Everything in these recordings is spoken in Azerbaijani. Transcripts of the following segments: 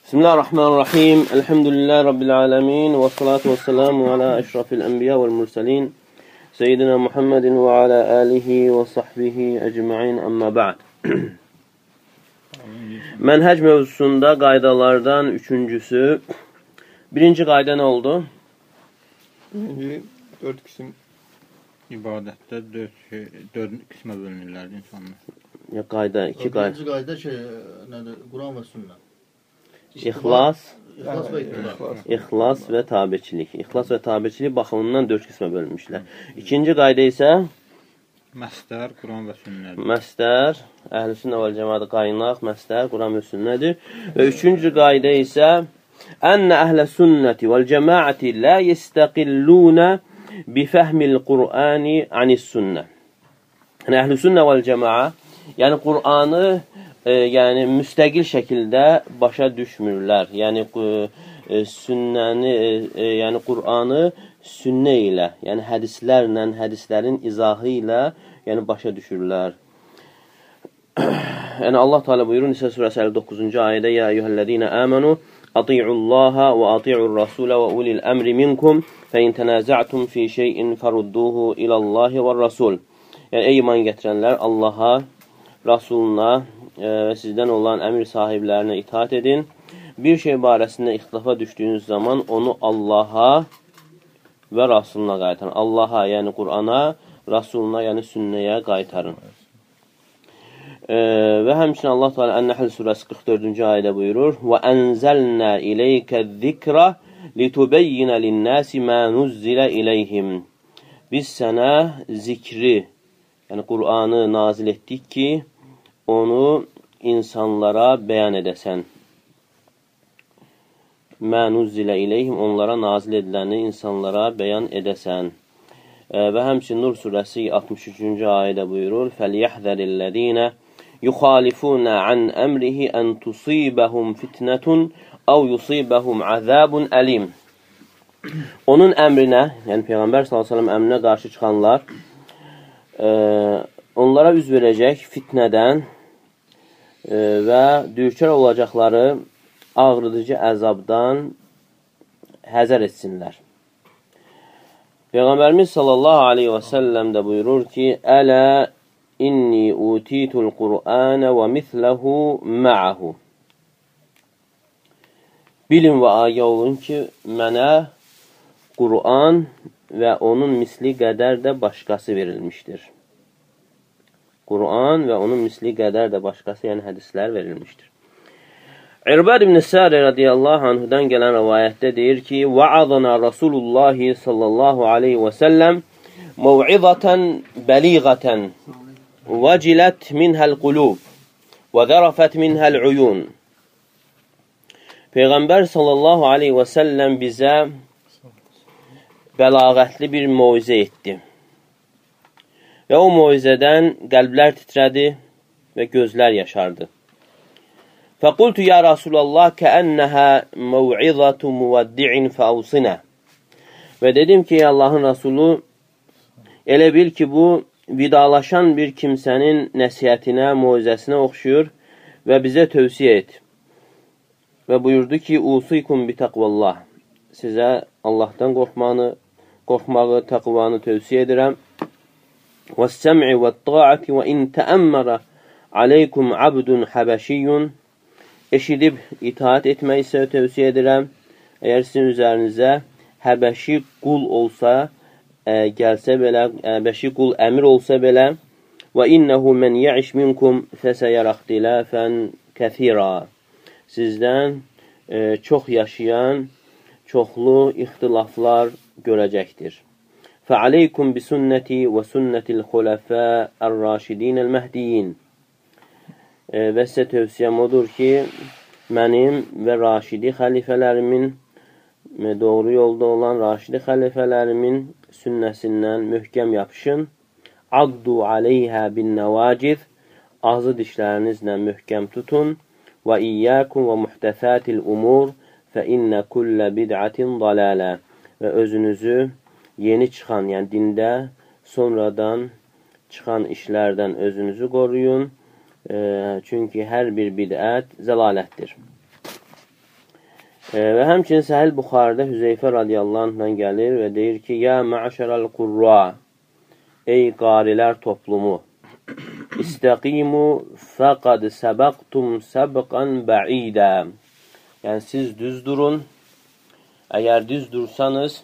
Bismillahirrahmanirrahim. Elhamdülillahi Rabbil alemin. Ve salatu ve selamu ala eşrafil enbiya vel mursalin. Seyyidina Muhammedin ve ala alihi ve sahbihi ecma'in amma ba'd. Mənhəc mövzusunda qaydalardan üçüncüsü. Birinci qayda nə oldu? Birinci, 4 qism ibadətdə 4 qismə bölünürlər insanlar. Ya qayda, iki qayda. Birinci qayda nədir? Quran və sünnə. İxlas və ittiba. İxlas və tabiçilik. İxlas və tabiçilik baxımından 4 qismə bölünmüşlər. İkinci qayda isə Məsdər, Quran və sünnədir. Məsdər, Əhlüsünnə vəl Cemaat qaynaq, məsdər, Quran və sünnədir. Və üçüncü qayda isə Ənə əhlə-sünnəti vəl-cəmaəti la yestəqillunə bifəhmil Qur'ani anis-sünnə. Yəni, Əhlüsünnə vəl-cəmaə, yəni Qur'anı müstəqil şəkildə başa düşmürlər. Yəni, yəni Qur'anı sünnə ilə, yəni hədislərlə, hədislərin izahı ilə yəni başa düşürlər. Yəni Allah Teala buyurur Nisa surəsi 59-cu ayədə: "Ya eyyuhellezina amanu ati'ullaha və ati'ur rasulə və ulil əmri minkum fe in tenaza'tum fi şey'in farudduhu ilallahi və rasul." Yəni ey iman gətirənlər, Allaha, Rasuluna və sizdən olan əmir sahiblərinə itaat edin. Bir şey barəsində ixtilafa düşdüyünüz zaman onu Allaha və Rasuluna qaytarın. Allaha, yəni Qur'ana, Rasuluna, yəni sünnəyə qaytarın. Və həmçinin Allah Teala Ən-Nəhl surəsi 44-cü ayədə buyurur: "Və ənzəlnə ileykəz-zikrə litubeyyinə lin-nasi mə nuzzilə ileyhim." Biz sənə zikri, yəni Qur'anı nazil etdik ki, onu insanlara bəyan edəsən. Mə nuzzilə ileyhim, onlara nazil ediləni insanlara bəyan edəsən. Və həmçinin Nur surəsi 63-cü ayədə buyurur: "Fəlyəhzərillezîne yuxalifûne an əmrihi ən tusibəhum fitnətun əv yusibəhum əzabun əlim." Onun əmrinə, yəni Peyğəmbər s.ə.v əmrinə qarşı çıxanlar onlara üz verəcək fitnədən və düçar olacaqları ağrıdıcı əzabdan həzər etsinlər. Peyğəmbərimiz sallallahu aleyhi və səlləm də buyurur ki: "Ələ inni utitul Qur'anə və misləhu ma'ahu." Bilin və agah olun ki, mənə Qur'an və onun misli qədər də başqası verilmişdir. Qur'an və onun misli qədər də başqası, yəni hədislər verilmişdir. İrbad ibn Sari radiyallahu anhudan gələn rivayətdə deyir ki: "Va'azana Rasulullah sallallahu aleyhi və səlləm mev'izatan balighatan vacilat minha'l qulub və zarafat minha'l uyun." Peyğəmbər sallallahu aleyhi və səlləm bizə bəlağətli bir moizə etdi. Və o moizədən qəlblər titrədi və gözlər yaşardı. Fəqultu ya Rasulallah kəənnəhə məv'izatu muvaddi'in fəavsinə. Və dedim ki, Allahın Rasulü, elə bil ki, bu vidalaşan bir kimsənin nəsiyyətinə, moizəsinə oxşuyur və bizə tövsiyə et. Və buyurdu ki, usikum bitəqvallah. Sizə Allahdan qorxmağı, təqvanı tövsiyə edirəm. وَالسَّمْعِ وَالطَّاعَةِ وَإِنْ تَأَمَّرَ عَلَيْكُمْ عَبْدٌ حَبَشِيٌّ. Eşidib itaat etmək isə tövsiyə edirəm. Əgər sizin üzərinizə Həbəşi qul olsa, gəlsə belə, Həbəşi qul əmir olsa belə, وَإِنَّهُ مَنْ يَعِشْ مِنْكُمْ فَسَيَرَ اخْتِلَافًا كَثِيرًا. Sizdən çox yaşayan, çoxlu ixtilaflar görəcəkdir. فَعَلَيْكُمْ بِسُنَّتِي وَسُنَّةِ الْخُلَفَاءِ الرَّاشِدِينَ الْمَهْدِيِّينَ. Və sizə tövsiyəm odur ki, mənim və Raşidi xəlifələrimin, doğru yolda olan Raşidi xəlifələrimin sünnəsindən möhkəm yapışın. Aqdu aleyhə bin nəvaciz. Ağzı dişlərinizlə möhkəm tutun. Və iyyəkum və muhtəsətil umur fə innə kullə bid'atin dalalə. Və özünüzü yeni çıxan, yəni dində sonradan çıxan işlərdən özünüzü qoruyun. Çünki hər bir bidət zəlalətdir. Və həmçinin Səhih Buxaridə Hüzeyfə radiyallahu anhdan gəlir və deyir ki, ya mə'şərəl qurra, ey qarilər toplumu, İstəqimu fəqad səbəqtum səbqan bə'idə. Yəni, siz düz durun. Əgər düz dursanız,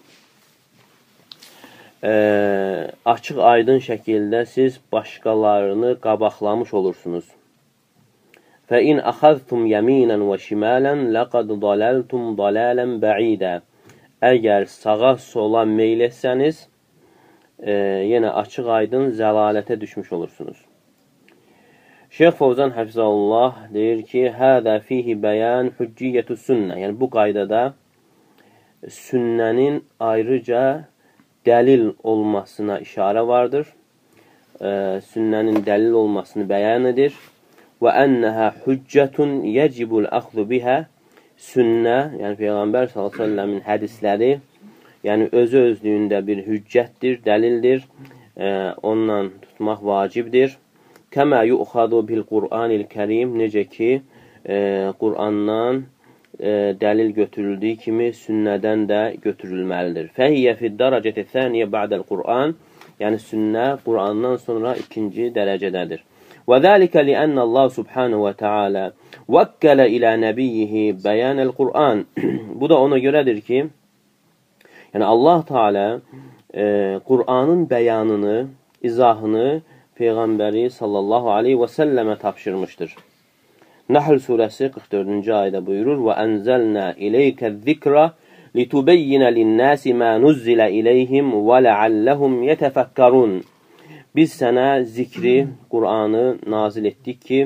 açıq aydın şəkildə siz başqalarını qabaqlamış olursunuz. فَإِنْ أَخَذْتُمْ يَمِينًا وَشِمَالًا لَقَدْ ضَلَلْتُمْ ضَلَالًا بَعِيدًا. Əgər sağa sola meyl etsəniz, yenə açıq aydın zəlalətə düşmüş olursunuz. Şeyx Fovzan Həfizəlullah deyir ki, hədə fihi bəyan hücciyyətü sünnə. Yəni, bu qaydada sünnənin ayrıca dəlil olmasına işarə vardır. Sünnənin dəlil olmasını bəyan edir. Və ənəhə hüccətun yəcibul əxzu bihə. Sünnə, yəni Peyğəmbər s.ə.v-in hədisləri, yəni özü-özlüyündə bir hüccətdir, dəlildir. Ondan tutmaq vacibdir. Kəmə yuxadu bil Qur'anil Kərim, necə ki, Qur'andan dəlil götürüldüyü kimi sünnədən də götürülməlidir. Fəhiyyə fid-dərəcəti thaniyə ba'dəl Qur'an, yəni sünnə Qur'andan sonra ikinci dərəcədədir. وَذَٰلِكَ لِأَنَّ اللّٰهُ سُبْحَانَهُ وَتَعَالَى وَكَّلَ إِلَى نَبِيِّهِ بَيَانَ الْقُرْآنِ. Bu da ona görədir ki, yəni Allah Teala Qur'anın bəyanını, izahını Peyğəmbəri sallallahu aleyhi və səlləmə tapşırmışdır. Nəhl surəsi 44-cü ayədə buyurur: وَأَنْزَلْنَا إِلَيْكَ الذِّكْرَ لِتُبَيِّنَ لِلنَّاسِ مَا نُزِّلَ إِلَيْهِمْ وَلَعَلَّهُمْ يَتَفَكَّرُونَ. Biz sənə zikri, Qur'anı nazil etdik ki,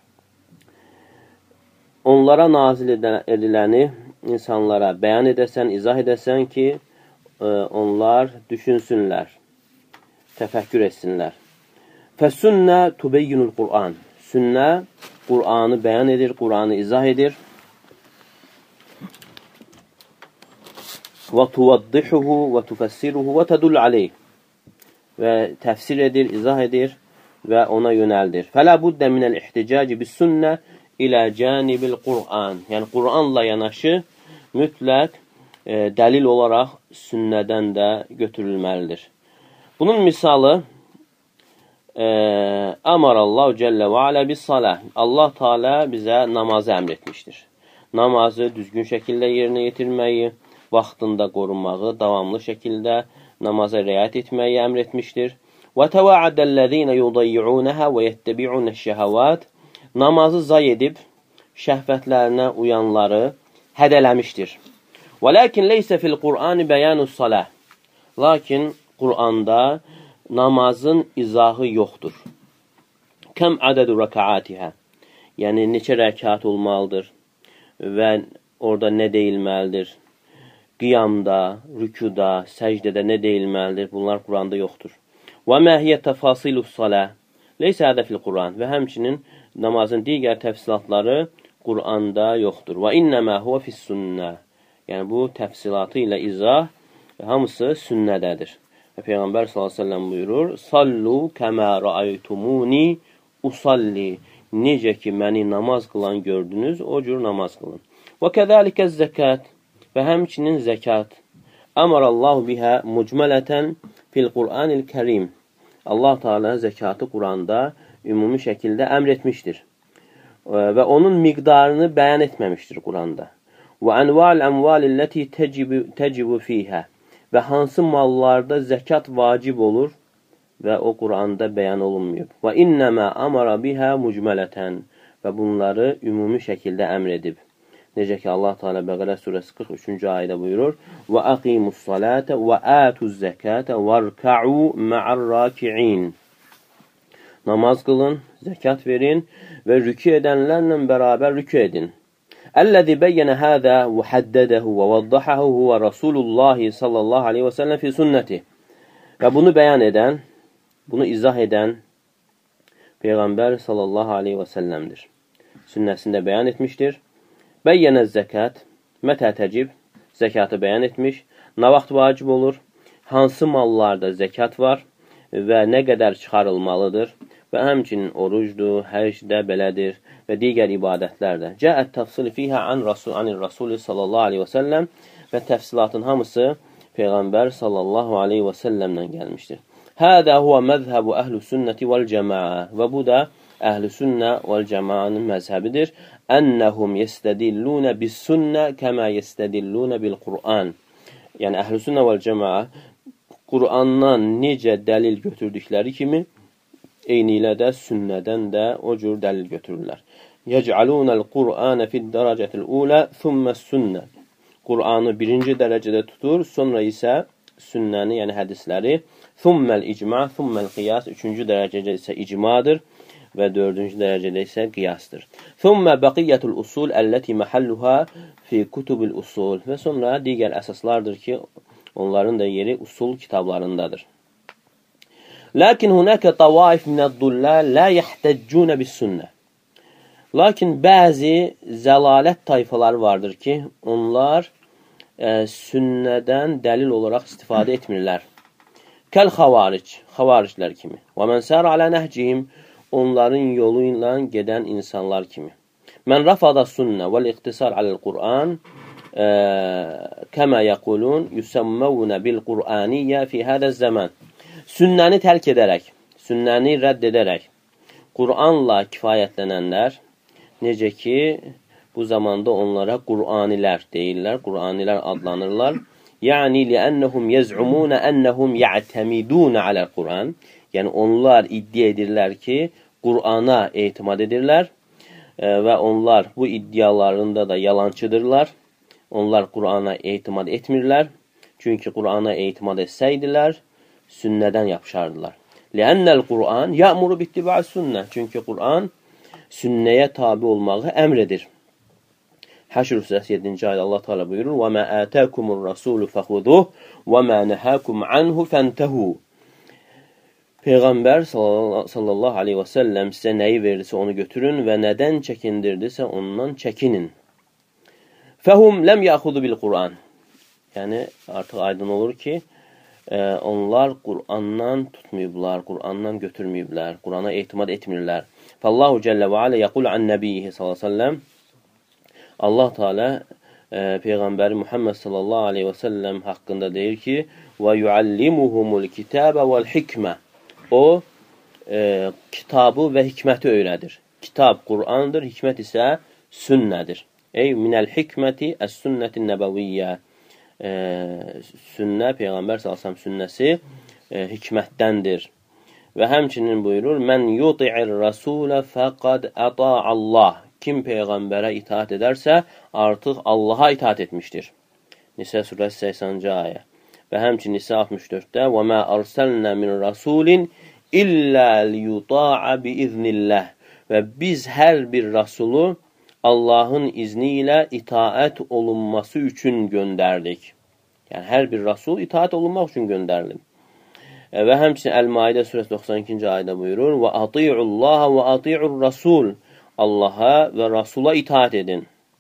onlara nazil ediləni insanlara bəyan edəsən, izah edəsən ki, onlar düşünsünlər, təfəkkür etsinlər. Fəsünnə tubeyyinul Qur'an. Sünnə Qur'anı bəyan edir, Qur'anı izah edir. Və tuvaddihuhu və tufəssiruhu və tədul aleyh. Və təfsir edir, izah edir və ona yönəldir. Fələ buddə minəl ihticaci bis sünnə ilə canibil Qur'an. Yəni, Qur'anla yanaşı mütləq dəlil olaraq sünnədən də götürülməlidir. Bunun misalı Əmarallahu cəllə və alə bis salah. Allah Teala bizə namazı əmr etmişdir. Namazı düzgün şəkildə yerinə yetirməyi, vaxtında qorunmağı, davamlı şəkildə namaza riayət etməyi əmr etmişdir. Və təvəəddəl-ləzīnə yudayyunəhə və yəttəbi'unəş-şəhəvat. Namazı zay edib, şəhvətlərinə uyanları hədələmişdir. Və lakin leysə fil Qur'ani bəyanus-salah. Lakin Qur'anda namazın izahı yoxdur. Kəm ədədu rəkaatihə. Yəni, neçə rəkat olmalıdır və orada nə deyilməlidir? Qiyamda, rükuda, səcdədə nə deyilməlidir? Bunlar Quranda yoxdur. Və məhiyyə təfasilus-salah. Leysə hədə fil Qur'an. Və həmçinin namazın digər təfsilatları Quranda yoxdur. Və innəmə huvə fis-sünnə. Yəni, bu təfsilatı ilə izah hamısı sünnədədir. Və Peyğəmbər s.ə.v buyurur: Sallu kəmə rəaytumuni usalli. Necə ki, məni namaz qılan gördünüz, o cür namaz qılın. Və kəzəlikə zəkat. Və həmçinin zəkat. Əmarallahu bihə mucmələtən fil Qur'anil Kərim. Allah Teala zəkatı Quranda ümumi şəkildə əmr etmişdir. Və onun miqdarını bəyan etməmişdir Quranda. Və ənval əmvalilləti təcibu fiyhə. Və hansı mallarda zəkat vacib olur və o Quranda bəyan olunmayıb. Və innəmə əmara bihə mucmələtən. Və bunları ümumi şəkildə əmr edib. Necə ki, Allah Teala Bəqərə surəsi 43-cü ayədə buyurur: Və əqimus-salətə və ətuz-zəkətə vərkə'u mə'ər-raki'in. Namaz qılın, zəkat verin və rükü edənlərlə bərabər rükü edin. Əlləzi bəyyənə həzə və həddədəhu və vəddəhəhu və Rasulullahi sallallahu aleyhi və səlləm fi sünnəti. Və bunu bəyan edən, bunu izah edən Peyğəmbər sallallahu aleyhi və səlləmdir. Sünnəsində bəyan etmişdir. Bəyyənə zəkat, mətə təcib, zəkatı bəyan etmiş, nə vaxt vacib olur, hansı mallarda zəkat var və nə qədər çıxarılmalıdır və həmçinin orucdur, həcdə belədir, və digər ibadətlərdə. Cəət təfsil fiyhə anir Rasul sallallahu aleyhi və səlləm və təfsilatın hamısı Peyğəmbər sallallahu aleyhi və səlləmdən gəlmişdir. Hədə huvə məzhəbu əhl-i sünnəti vəl-cəmaə və bu da əhl-i sünnə vəl-cəmaənin məzhəbidir. Ənəhum yestədillunə bis-sünnə kəmə yestədillunə bil-Qur'an. Yəni, əhl-i sünnə vəl-cəmaə Qur'andan necə dəlil götürdükləri kimi, eyni ilə də sünnədən də o cür dəlil götürürlər. Yəc'alunəl Qur'anə fid-dərəcətil-ulə thumməs-sünnə. Qur'anı birinci dərəcədə tutur, sonra isə sünnəni, yəni hədisləri, thumməl-icma, thumməl-qiyas, üçüncü dərəcədə isə icmadır və dördüncü dərəcədə isə qiyasdır. Thumma baqiyyətul usul əlləti məhəlluha fi kutubil usul. Və sonra digər əsaslardır ki, onların da yeri usul kitablarındadır. Lakin hunaka tavaif minəd-dullal la yahtaccuna bis-sunnə. Lakin bəzi zəlalət tayfaları vardır ki, onlar sünnədən dəlil olaraq istifadə etmirlər. Kəl xavariclər kimi. Və mən sər alə nəhcihim, onların yolu ilə gedən insanlar kimi. Mən rafada sünnə vəl-iqtisar aləl-Qur'an kəmə yəqulun yüsəmməvnə bil-Qur'aniyyə fi hədəz zəmən. Sünnəni tərk edərək, sünnəni rədd edərək, Qur'anla kifayətlənənlər, necə ki, bu zamanda onlara Qur'anilər deyirlər, Qur'anilər adlanırlar. Yəni, liənnəhum yəz'umunə ənəhum ya'təmidunə aləl-Qur'an. Yəni, onlar iddia edirlər ki, Qur'ana etimad edirlər və onlar bu iddialarında da yalançıdırlar. Onlar Qur'ana etimad etmirlər. Çünki Qur'ana etimad etsəydilər, sünnədən yapışardılar. Liənnəl Qur'an ya'muru bittiba'i sünnə. Çünki Qur'an sünnəyə tabi olmağı əmr edir. Həşr surəsi 7-ci ayədə Allah Teala buyurur: "Və mə ətəkumur rasulu fəxuduh və mə nəhəkum anhu fəntəhu." Peyğəmbər sallallahu aleyhi və səlləm sizə nəyi verirsə onu götürün və nədən çəkindirdisə ondan çəkinin. Fəhum ləm yəxudu bil Qur'an. Yəni, artıq aydın olur ki, onlar Qur'andan tutmayıblar, Qur'andan götürməyiblər, Qur'ana etimad etmirlər. Fəllahu cəllə və alə yəqul ən nəbiyyihi sallallahu aleyhi və səlləm. Allah Teala Peyğəmbəri Muhammed sallallahu aleyhi və səlləm haqqında deyir ki, və yuallimuhumul kitəbə vəl hikmə. O, kitabı və hikməti öyrədir. Kitab Qur'andır, hikmət isə sünnədir. Ey minəl hikməti əs-sünnətin nəbəviyyə. Sünnə, Peyğəmbər sallallahu sünnəsi hikmətdəndir. Və həmçinin buyurur, mən yuti'ir rasulə fəqad əta'allah. Kim Peyğəmbərə itaat edərsə, artıq Allaha itaat etmişdir. Nisə surəsi 80-ci ayə. Və həmçinin Nisə 64-də və mə ərsəlnə min rasulin illə liyuta'a biiznillah. Və biz hər bir rasulu Allahın izni ilə itaət olunması üçün göndərdik. Yəni, hər bir rasul itaət olunmaq üçün göndərilib. Və həmçinin Əl-Maidə surəsi 92-ci ayədə buyurur, və ati'ullaha və ati'ur rasul. Allaha və Rasula itaat edin.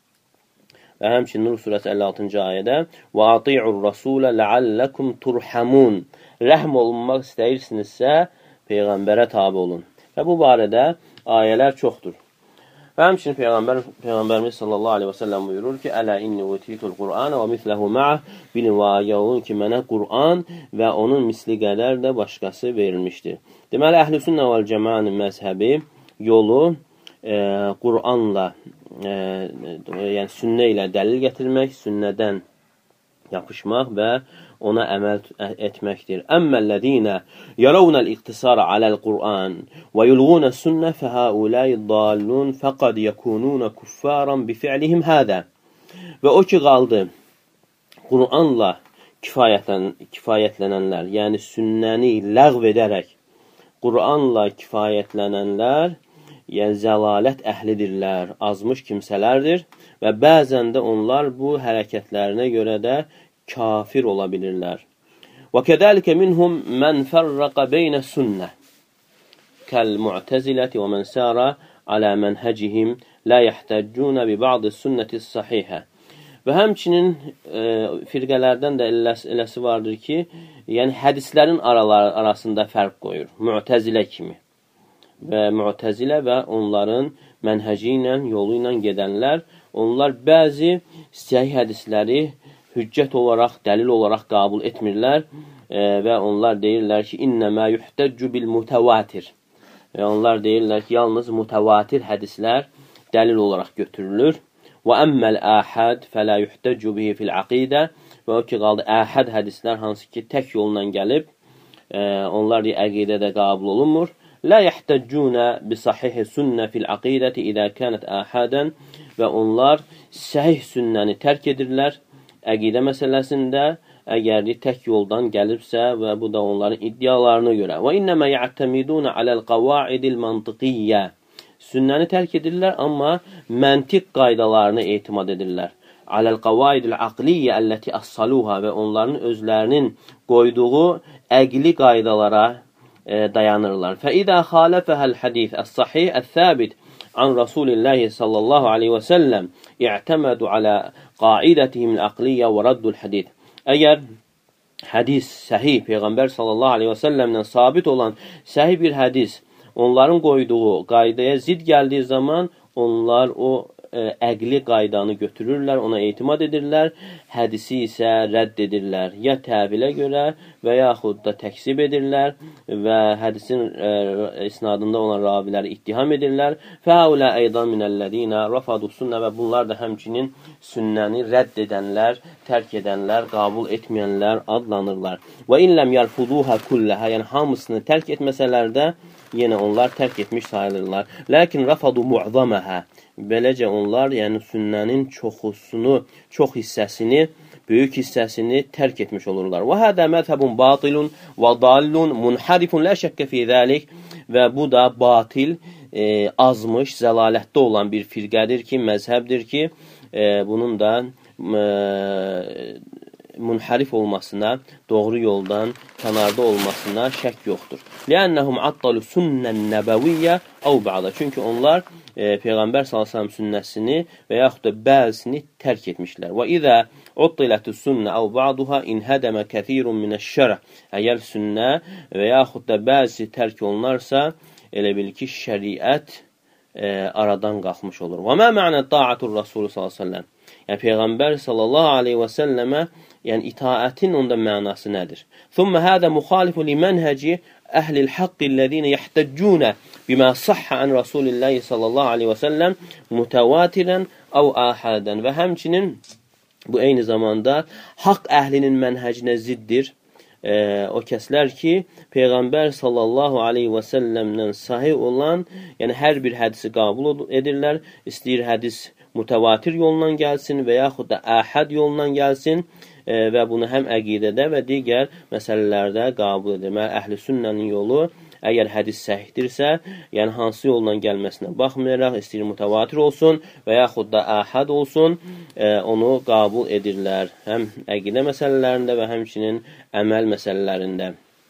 Və həmçinin Nur surəsi 56-cı ayədə və ati'ur rasulə ləalləkum turhamun. Rəhm olunmaq istəyirsinizsə, Peyğəmbərə tabi olun. Və bu barədə ayələr çoxdur. Və həmçinin Peyğəmbərimiz sallallahu aleyhi və səlləm buyurur ki, Ələ inni utitul Qur'anə və misləhu mə'ə. Bilin və ayəvun ki, mənə Qur'an və onun misli qədər də başqası verilmişdir. Deməli, Əhl-i Sünnə vəl Cəmaənin məzhəbi yolu Qur'anla, yəni sünnə ilə dəlil gətirmək, sünnədən yapışmaq və ona əməl etməkdir. Əmməl-ləzinə yarawna-l-iqtisara aləl-Qur'an və yulğuna sünnə fəhəuləyi dallun fəqad yəkununa kuffaran bifi'lihim hədə. Və o ki qaldı, Qur'anla kifayətlənənlər, yəni sünnəni ləğv edərək Qur'anla kifayətlənənlər, yəni zəlalət əhlidirlər, azmış kimsələrdir və bəzən də onlar bu hərəkətlərinə görə də kafir ola bilirlər. Və kədəlikə minhum mən fərrəqə beynə sünnə kəl-mu'təziləti və mən sərə alə mənhəcihim lə yəhtəccunə bi ba'dı sünnəti sahihə. Və həmçinin firqələrdən də eləsi vardır ki, yəni hədislərin arasında fərq qoyur, mu'təzilə kimi. Və mu'təzilə və onların mənhəci ilə, yolu ilə gedənlər, onlar bəzi səhih hədisləri hüccət olaraq, dəlil olaraq qəbul etmirlər və onlar deyirlər ki, innəmə yuhtəccu bil mutəvatir. Və onlar deyirlər ki, yalnız mutəvatir hədislər dəlil olaraq götürülür. Və əmməl əhəd fələ yuhtəccu bihi fil aqidə. Və o ki, qaldı əhəd hədislər hansı ki, tək yolla gəlib, onlar əqidədə qəbul olunmur. La yəhtäccunə bi sahihi sünnə fil aqidəti idə kənət əhədən. Və onlar səhih sünnəni tərk edirlər əqidə məsələsində, əgər tək yoldan gəlibsə və bu da onların iddialarına görə. Və innəmə ya'tamiduna aləl qavaidil mantıqiyyə. Sünnəni tərk edirlər, amma məntiq qaydalarını etimad edirlər. Aləl qavaidil aqliyyə əlləti assaluha və onların özlərinin qoyduğu əqli qaydalara dayanırlar. Fəidə xaləfəhəl hədith əs-sahih əs-səbit an Rasulillahi sallallahu aleyhi və səlləm i'təmədu alə qaidətihim əqliyyə və raddul hədith. Əgər hədis səhih, Peyğəmbər sallallahu aleyhi və səlləmlə sabit olan səhih bir hədis onların qoyduğu qaydaya zid gəldiyi zaman onlar o əqli qaydanı götürürlər, ona etimad edirlər, hədisi isə rədd edirlər. Ya təvilə görə və yaxud da təksib edirlər və hədisin isnadında olan raviləri ittiham edirlər. Fəulə eydan minəllədinə rafadu sünnə və bunlar da həmçinin sünnəni rədd edənlər, tərk edənlər, qəbul etməyənlər adlanırlar. Və inləm yarfuduhə kulləhə, yəni hamısını tərk etməsələr də yenə onlar tərk etmiş sayılırlar. Lakin rafadu mu'zaməhə. Beləcə onlar, yəni sünnənin çoxusunu, çox hissəsini, böyük hissəsini tərk etmiş olurlar. Və hədə məzhəbun batilun və dallun munharifun la şəkkə fi zəlik. Və bu da batil, azmış, zəlalətdə olan bir firqədir ki, məzhəbdir ki, bunun da munharif olmasına, doğru yoldan kənarda olmasına şək yoxdur. Lənnəhum attalu sünnən nəbəviyyə əv bə'də. Çünki onlar Peyğəmbər s.ə.v sünnəsini və yaxud da bəzisini tərk etmişlər. Və izə uttilətü sünnə əv bə'duha inhədəmə kəthirun minəşşərə. Əgər sünnə və yaxud da bəzisi tərk olunarsa, elə bil ki, şəriət aradan qalxmış olur. Və mə mə'nə ta'atur Rasulü s.ə.v. Yəni, Peyğəmbər s.ə.və yəni itaətin onda mənası nədir? Thumma hədə müxalifu li mənhəci əhlil haqqi ləzinə yəhtəccunə bimə səhhə ən Rasulillahi s.ə.v mütəvatirən əv əhədən. Və həmçinin bu eyni zamanda haqq əhlinin mənhəcinə ziddir. O kəslər ki, Peyğəmbər s.ə.v-dən sahih olan, yəni hər bir hədisi qəbul edirlər, istəyir hədis mütəvatir yolla gəlsin və yaxud da əhəd yolla gəlsin və bunu həm əqidədə və digər məsələlərdə qəbul edir. Əhl-i sünnənin yolu, əgər hədis səhihdirsə, yəni hansı yolla gəlməsinə baxmayaraq, istəyir mütəvatir olsun və yaxud da əhəd olsun, onu qəbul edirlər. Həm əqidə məsələlərində və həmçinin əməl məsələlərində.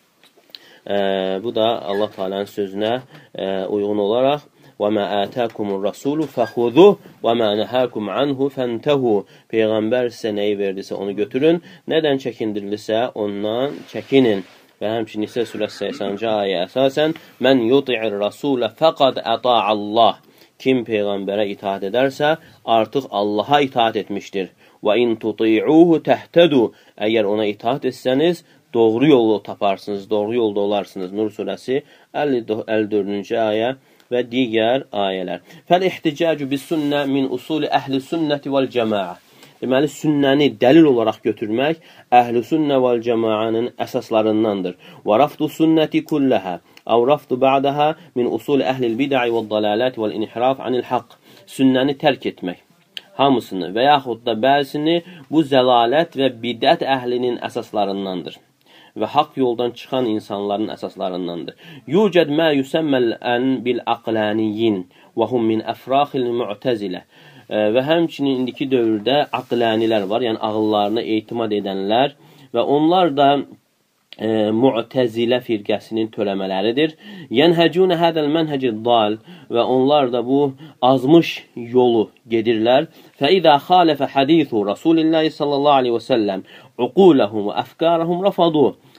Bu da Allah Teala'nın sözünə uyğun olaraq وَمَا آتَاكُمُ الرَّسُولُ فَخُذُهُ وَمَا نَهَاكُمْ عَنْهُ فَانْتَهُ. Peyğəmbər sizə nəyi verdisə onu götürün, nədən çəkindirilirsə ondan çəkinin. Və həmçinin Nisə surəsi 80-ci ayə əsasən Mən yuti'ir rasulə fəqad əta'allah. Kim Peyğəmbərə itaat edərsə, artıq Allaha itaat etmişdir. Və in tuti'uhu təhtədu. Əgər ona itaat etsəniz, doğru yolu taparsınız, doğru yolda olarsınız. Nur surəsi 54-cü ayə və digər ayələr. Fəl-ihticacu bis-sünnə min usuli əhli sünnəti vəl-cəmaə. Deməli, sünnəni dəlil olaraq götürmək əhl-i sünnə vəl-cəmaənin əsaslarındandır. Və rafdu sünnəti kulləhə, əv rafdu ba'dəhə min usuli əhlil bidə'i vəl-dalələti vəl-inhiraf anil-haqq. Sünnəni tərk etmək, hamısını və yaxud da bəzisini bu zəlalət və bidət əhlinin əsaslarındandır və haqq yoldan çıxan insanların əsaslarındandır. Yucəd mə yüsəmmələn bil-aqlaniyin və hum min əfraxil mu'təzilə. Və həmçinin indiki dövrdə aqlənilər var, yəni ağıllarına etimad edənlər və onlar da Mu'təzilə firqəsinin törəmələridir. Yənhəcunə hədəl mənhəci dal və onlar da bu azmış yolu gedirlər. Fəidə xalifə hədithu Rasulillahi sallallahu aleyhi və səlləm uquləhum və əfkarəhum rafaduh.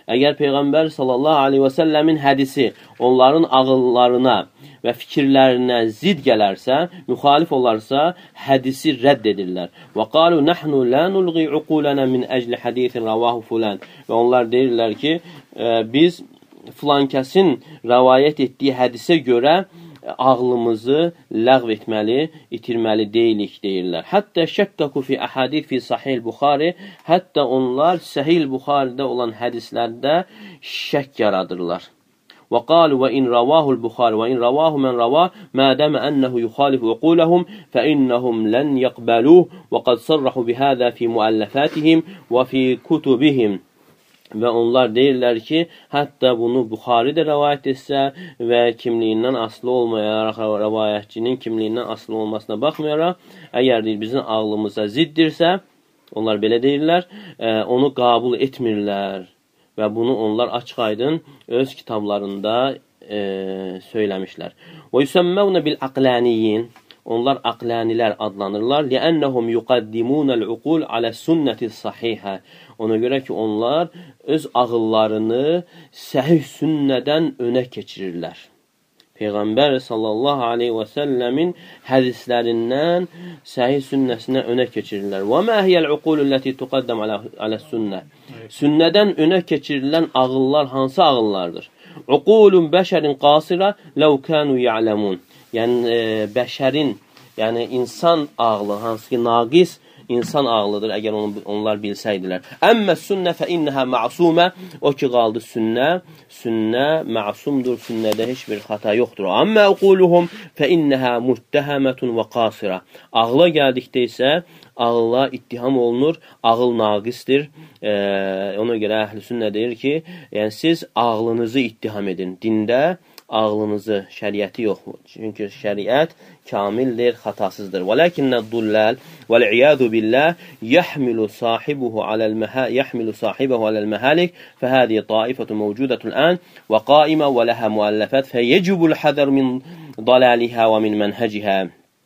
Əgər Peyğəmbər sallallahu aleyhi və səlləmin hədisi onların ağıllarına və fikirlərinə zid gələrsə, müxalif olarsa, hədisi rədd edirlər. Və qalu nahnu la nulghi uqulana min əcli hadisin ravahu fulan. Və onlar deyirlər ki, biz filan kəsin rəvayət etdiyi hədisə görə ağlımızı ləğv etməli, itirməli deyilik deyirlər. Hətta şəkkaku fi əhadith fi sahih Buxari, hətta onlar Sahih Buxaridə olan hədislərdə şək yaradırlar. Və qalu və in ravahul Buxari və in ravahu mən ravah mə dəmə ənəhu yuxalifu uqulahum fə innəhum lən yəqbəluh və qad sarrahu bihədə fi müəlləfətihim və fi kutubihim. Və onlar deyirlər ki, hətta bunu Buxari də rəvayət etsə və kimliyindən asılı olmayaraq, rəvayətçinin kimliyindən asılı olmasına baxmayaraq, əgər deyir, bizim ağlımıza ziddirsə, onlar belə deyirlər, onu qəbul etmirlər. Və bunu onlar açıq aydın öz kitablarında söyləmişlər. Və yüsəmməvnə bil-aqlaniyin, onlar aqlanilər adlanırlar. Li'annahum yuqaddimunal uqul ala sunnati sahihə. Ona görə ki, onlar öz ağıllarını səhih sünnədən önə keçirirlər. Peyğəmbər sallallahu aleyhi və səlləmin hədislərindən səhih sünnəsinə önə keçirirlər. Və mə hiyəl uqululləti tuqaddam alə sünnə. Sünnədən önə keçirilən ağıllar hansı ağıllardır? Uqulun bəşərin qasira ləv kənu ya'ləmun. Yəni, bəşərin, yəni insan ağlı, hansı ki, naqis insan ağlıdır, əgər onlar bilsəydilər. Əmmə sünnə fə innəhə məsumə, o ki, qaldı sünnə məsumdur, sünnədə heç bir xata yoxdur. Əmmə uquluhum fə innəhə muttəhəmətun və qasira. Ağla gəldikdə isə, ağla ittiham olunur, ağıl naqisdir. Ona görə əhl-i sünnə deyir ki, yəni siz ağlınızı ittiham edin. Dində ağlınızı, şəriəti yoxdur. Çünki şəriət kamildir, xatasızdır. Vələkinnə dullal vəl-iyadu billah yəhmilu sahibuhu aləl məhalik fəhədiyə taifətun mevcudətun ən və qaimə və ləhə müəlləfət fəyəcibul həzər min dalalihə və min mənhəcihə.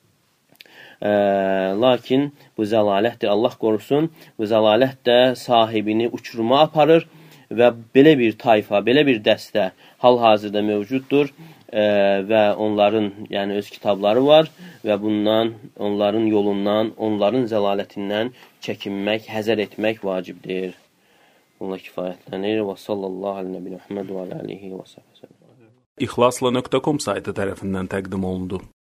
Lakin bu zəlalətdir, Allah qorusun. Bu zəlalət də sahibini uçuruma aparır və belə bir tayfa, belə bir dəstə hal-hazırda mövcuddur və onların, yəni öz kitabları var və bundan, onların yolundan, onların zəlalətindən çəkinmək, həzər etmək vacibdir. Allah kifayətlənir və sallallahu aleyhi və Muhammed və aleyhi və səhəm. İxlasla.com saytı tərəfindən təqdim olundu.